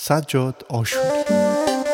سجاد آشوری.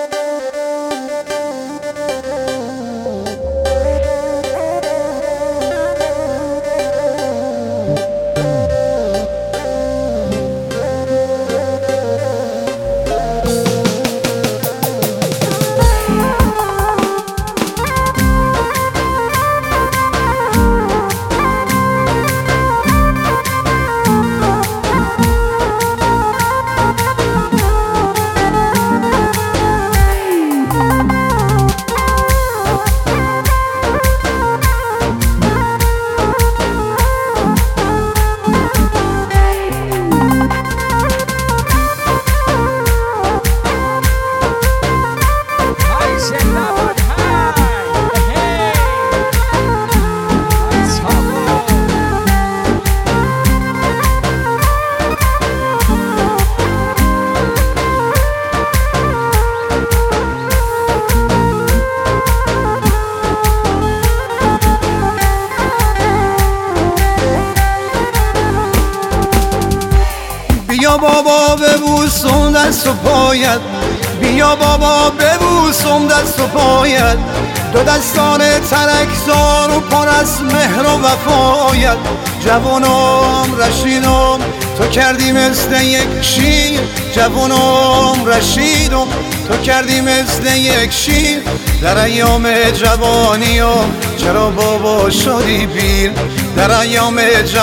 بیا بابا ببوسم دست و پایت، بیا بابا ببوسم دست و پایت، دو دستان ترکزار و پر از مهر و وفایت. جوانم رشیدم تو کردی مثل یک شیر، جوانم رشیدم تو کردی مثل یک شیر. در ایام جوانیم چرا بابا شدی پیر، در ایام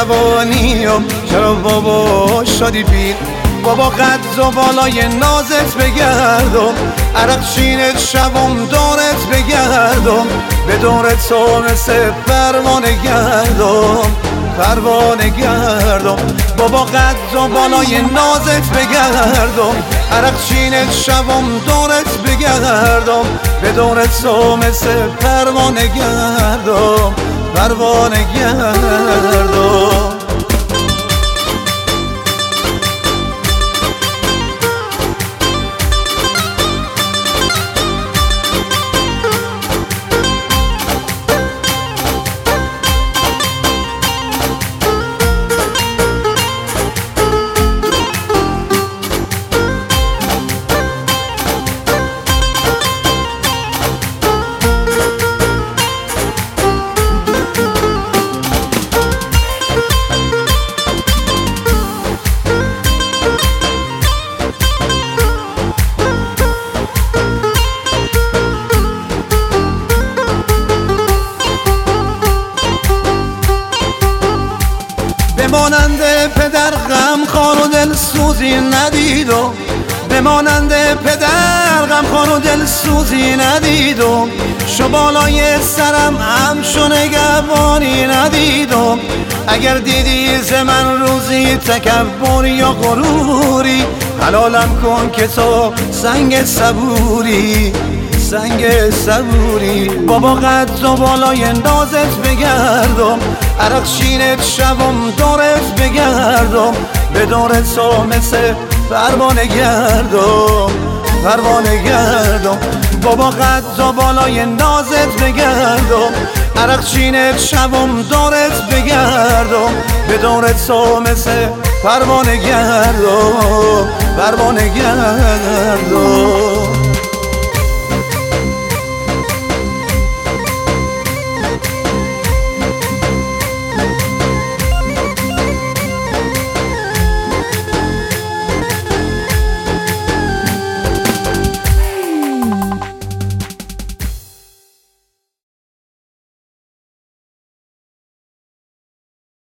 جوانیم چرا بابا شدی پیر. بابا قد و بالای نازت بگردم، عرق چینت شبم دورت بگردم، به دورت تو مثل پروانه گردم، پروانه گردم. بابا قد و بالای نازت بگردم، عرق چینت شبم دورت بگردم، به دورت تو مثل پروانه گردم، پروانه گردم. بمانند پدر غم خار و دل سوزی ندیدم، بمانند پدر غم خار و دل سوزی ندیدم، شو بالای سرم همشو نگهبانی ندیدم. اگر دیدی ز من روزی تکبر یا غروری، حلالم کن که تو سنگ صبوری، سنگ صبوری. بابا قد و بالای نازت بگردم، عرق چینت شبم دورت بگردم، به دورت تو مثل پروانه گردم، پروانه گردم. بابا قد و بالای نازت بگردم، عرق چینت شبم دورت بگردم، به دورت تو مثل پروانه گردم، پروانه گردم.